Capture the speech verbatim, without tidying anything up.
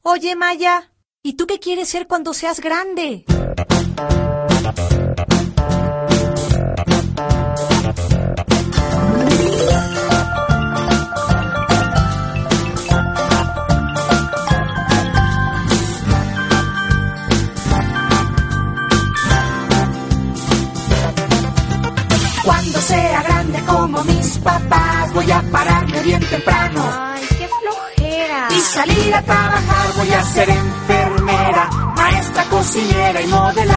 Oye, Maya, ¿y tú qué quieres ser cuando seas grande? Cuando sea grande como mis papás, voy a pararme bien temprano. Ay, qué flojera. Y salir a trabajar, voy a ser enfermera, maestra, cocinera y modelar.